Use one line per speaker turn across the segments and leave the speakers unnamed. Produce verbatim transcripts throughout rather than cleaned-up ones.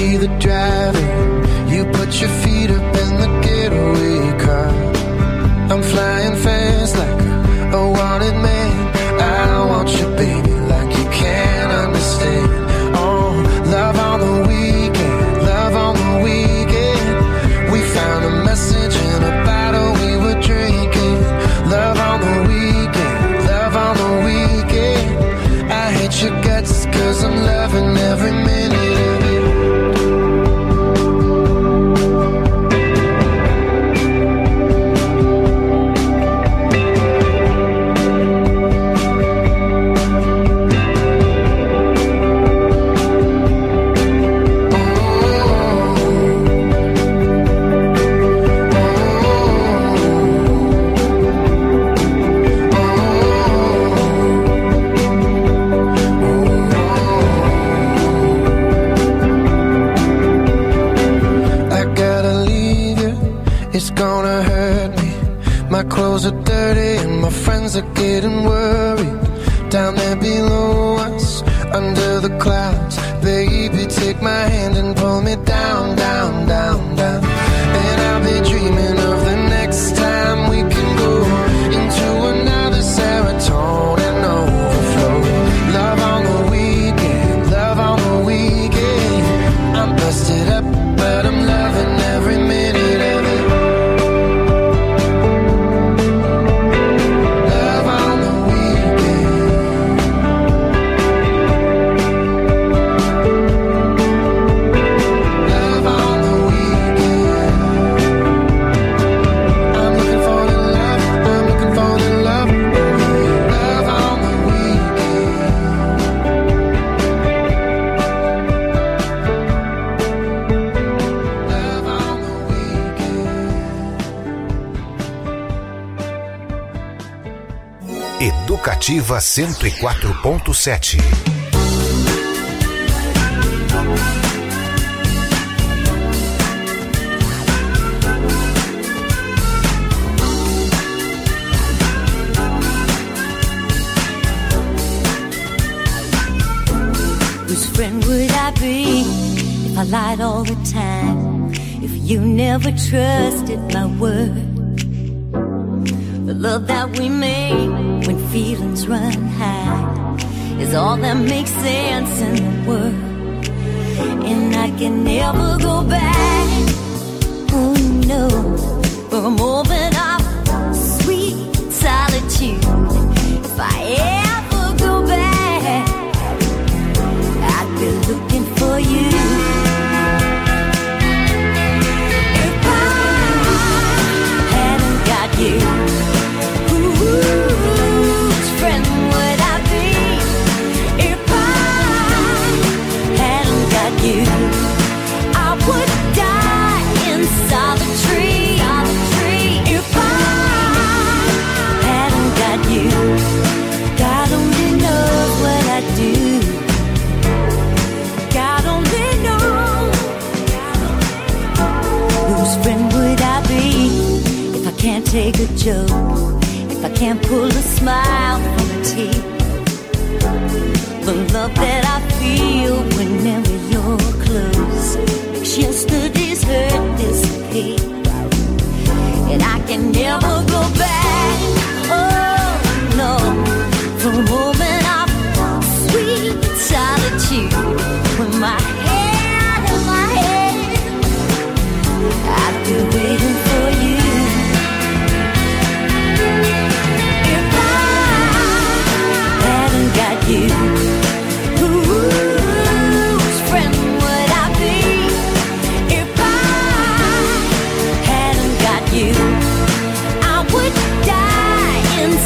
be the driver. You put your feet up in the getaway car. I'm flying fast like a, a wanted man. I want you, baby, like you can't understand. Oh, love on the weekend, love on the weekend. We found a message in a bottle we were drinking. Love on the weekend, love on the weekend. I hate your guts cause I'm loving every minute of it. Clothes are dirty and my friends are getting worried. Down there below us, under the clouds, baby, take my hand and pull me down, down, down, down. And I'll be dreaming of the next time we can go into another serotonin overflow. Love on the weekend, love on the weekend. I'm busted up, but I'm loving every minute of it.
Educativa cento e quatro ponto sete.
Whose friend would I be if I lied all the time? If you never trusted my word? The love that we make when feelings run high is all that makes sense in the world. And I can never go back, oh no, for a moment of sweet solitude. If I ever go back, I'd be looking for you. If I hadn't got you, whose friend would I be if I hadn't got you? I would die in solitary. If I hadn't got you, God only knows what I'd do. God only knows. Whose friend would I be if I can't take a joke? I can't pull a smile from a tear. The love that I feel whenever you're close makes yesterday's hurt disappear. And I can never go back, oh no, for a moment of sweet solitude. With my head in my head, I'd be waiting for you. Got you. Whose friend would I be if I hadn't got you? I would die in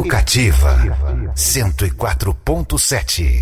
Educativa cento e quatro ponto sete.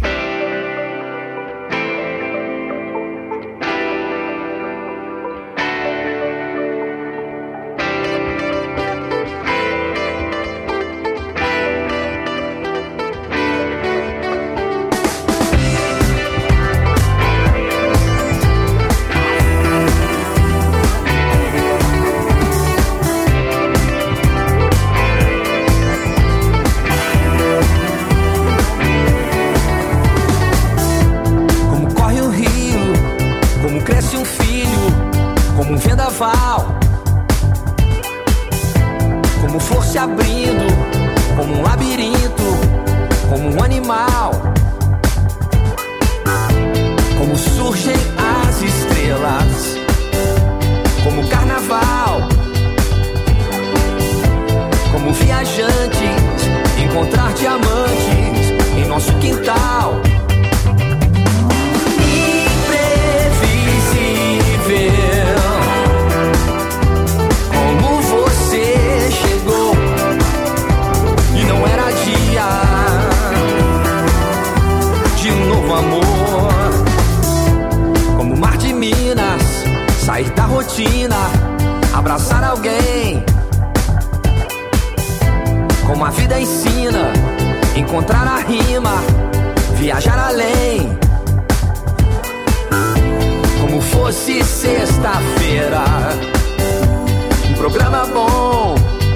Como flor se abrindo, como um labirinto, como um animal. Como surgem as estrelas, como carnaval. Como viajantes, encontrar diamantes em nosso quintal. Imprevisível, como você chegou e não era dia de um novo amor. Como o mar de Minas, sair da rotina, abraçar alguém. Como a vida ensina, encontrar a rima, viajar além. Como fosse sexta-feira, um programa bom,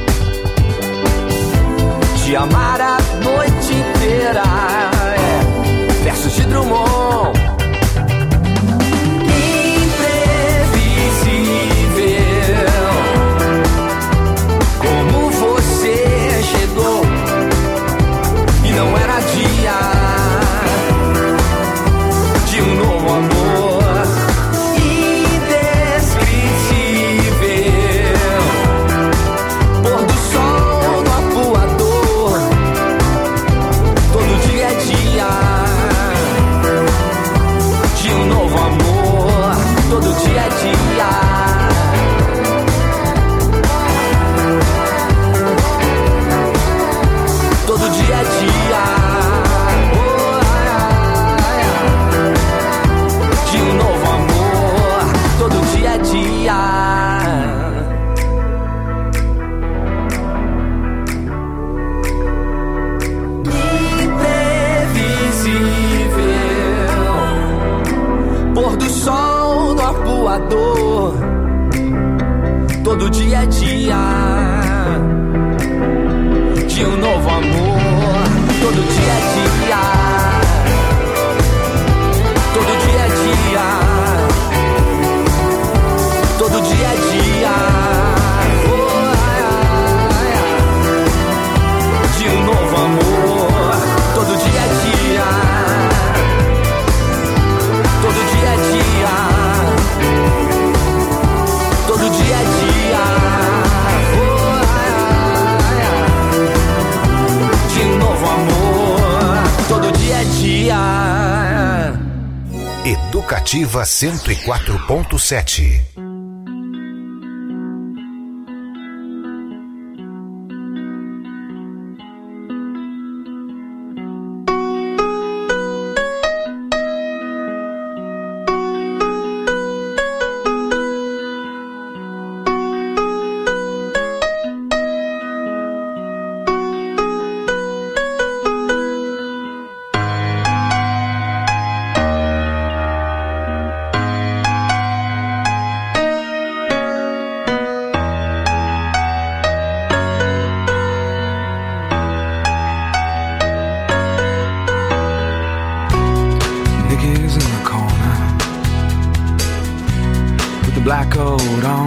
te amar a noite inteira, é, versos de Drummond. Imprevisível, como você chegou e não era dia de um novo amor. Indescritível, pôr do sol no apuador, todo dia é dia de um novo amor, todo dia é dia. Todo dia é dia, oh, ai, ai, ai, de um novo amor. Todo dia é dia. Imprevisível, pôr do sol no apuador. Todo dia é dia de um novo amor, todo dia é dia, todo dia é dia, todo dia é dia, oh, ai, ai, ai, de um novo amor, todo dia é dia, todo dia é dia, todo dia é dia, oh, ai, ai, ai, de um novo amor, todo dia é dia.
Educativa cento e quatro ponto sete.
Black coat on,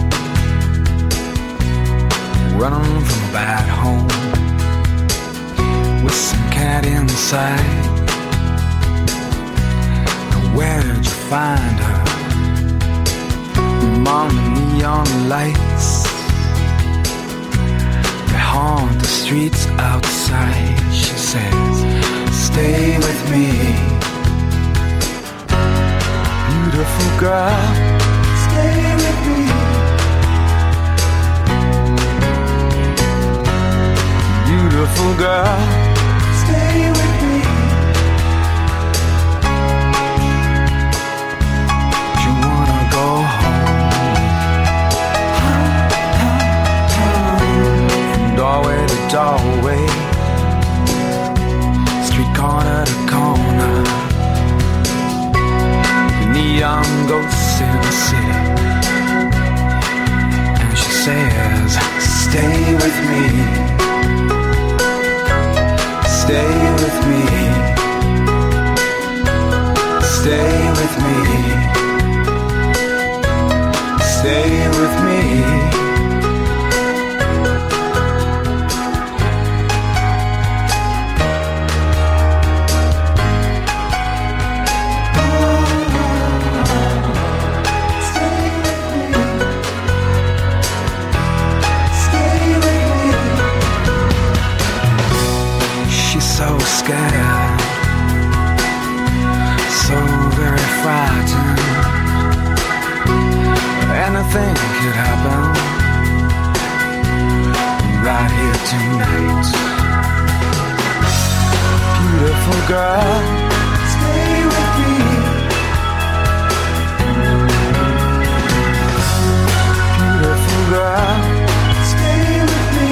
running from a bad home, with some cat inside. Now where'd you find her? Among the neon lights that haunt the streets outside. She says, stay with me, beautiful girl. Stay with me, beautiful with me. Stay with me. Stay with me. So scared, so very frightened. Anything could happen right here tonight. Beautiful girl, stay with me. Beautiful girl, stay with me.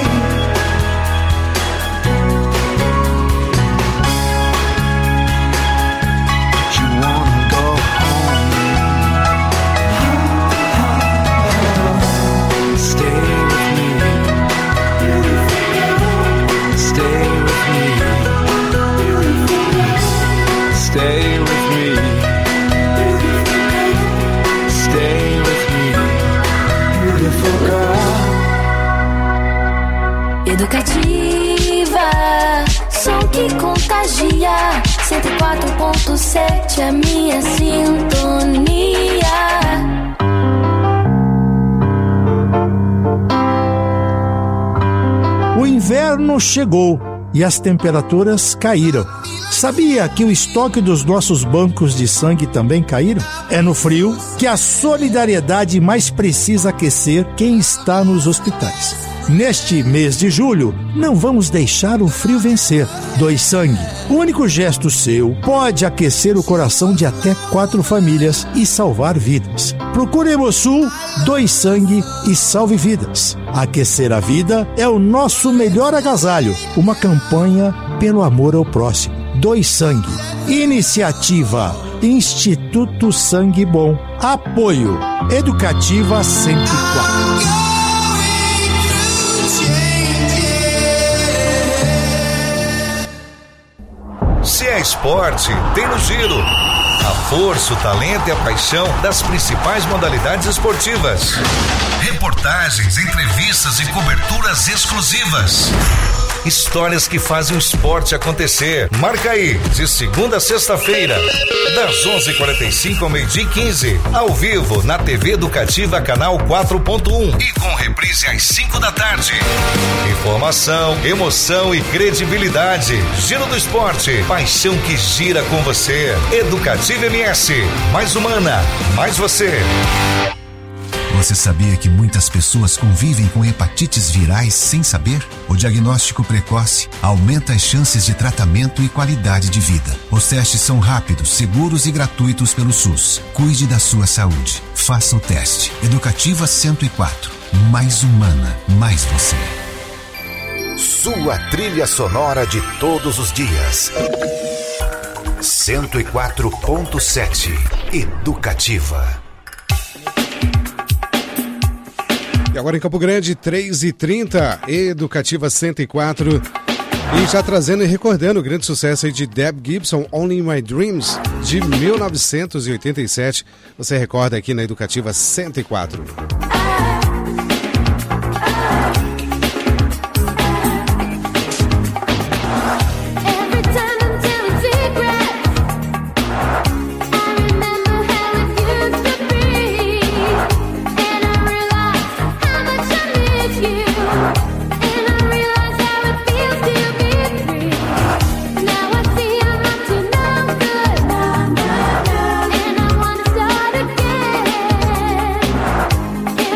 Stay with me. Stay with me, beautiful girl.
Educativa, som que contagia. cento e quatro ponto sete, a minha sintonia.
O inverno chegou e as temperaturas caíram. Sabia que o estoque dos nossos bancos de sangue também caíram? É no frio que a solidariedade mais precisa aquecer quem está nos hospitais. Neste mês de julho, não vamos deixar o frio vencer. Doe sangue. O único gesto seu pode aquecer o coração de até quatro famílias e salvar vidas. Procure Hemosul, doe sangue e salve vidas. Aquecer a vida é o nosso melhor agasalho. Uma campanha pelo amor ao próximo. Doe sangue. Iniciativa Instituto Sangue Bom. Apoio Educativa cento e quatro.
Se é esporte, tem no Giro. A força, o talento e a paixão das principais modalidades esportivas. Reportagens, entrevistas e coberturas exclusivas. Histórias que fazem o esporte acontecer. Marca aí, de segunda a sexta-feira, das onze e quarenta e cinco ao meio-dia e quinze, ao vivo na T V Educativa Canal quatro ponto um e com reprise às cinco da tarde. Informação, emoção e credibilidade. Giro do Esporte, paixão que gira com você. Educativa M S, mais humana, mais você.
Você sabia que muitas pessoas convivem com hepatites virais sem saber? O diagnóstico precoce aumenta as chances de tratamento e qualidade de vida. Os testes são rápidos, seguros e gratuitos pelo SUS. Cuide da sua saúde. Faça o teste. Educativa cento e quatro. Mais humana, mais você.
Sua trilha sonora de todos os dias. cento e quatro ponto sete. Educativa.
E agora em Campo Grande, três e trinta, Educativa cento e quatro. E já trazendo e recordando o grande sucesso aí de Deb Gibson, Only in My Dreams, de mil novecentos e oitenta e sete. Você recorda aqui na Educativa cento e quatro.
Yeah.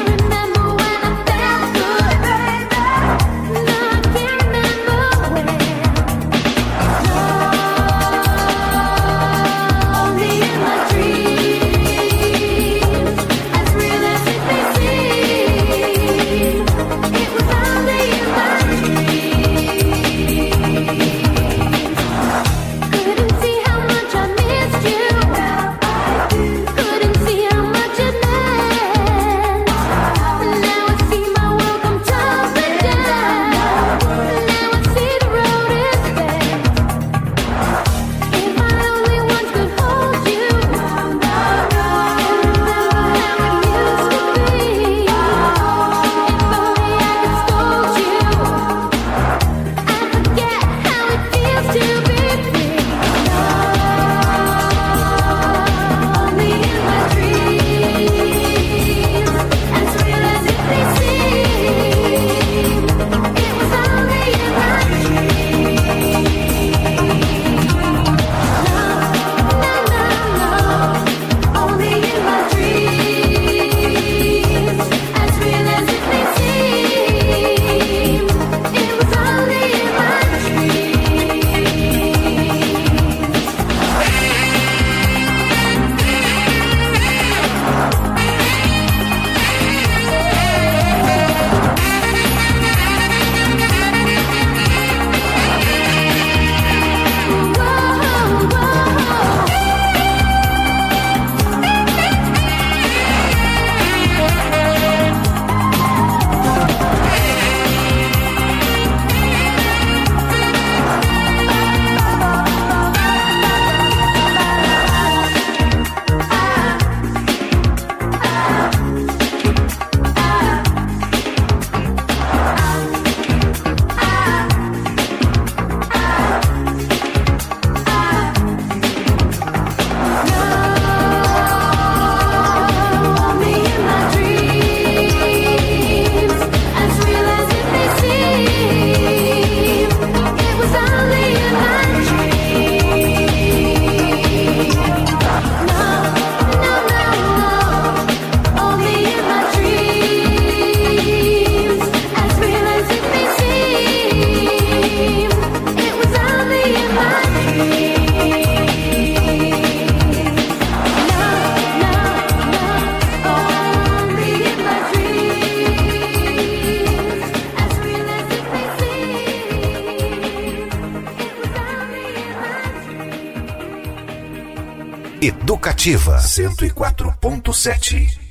Educativa cento e quatro ponto sete.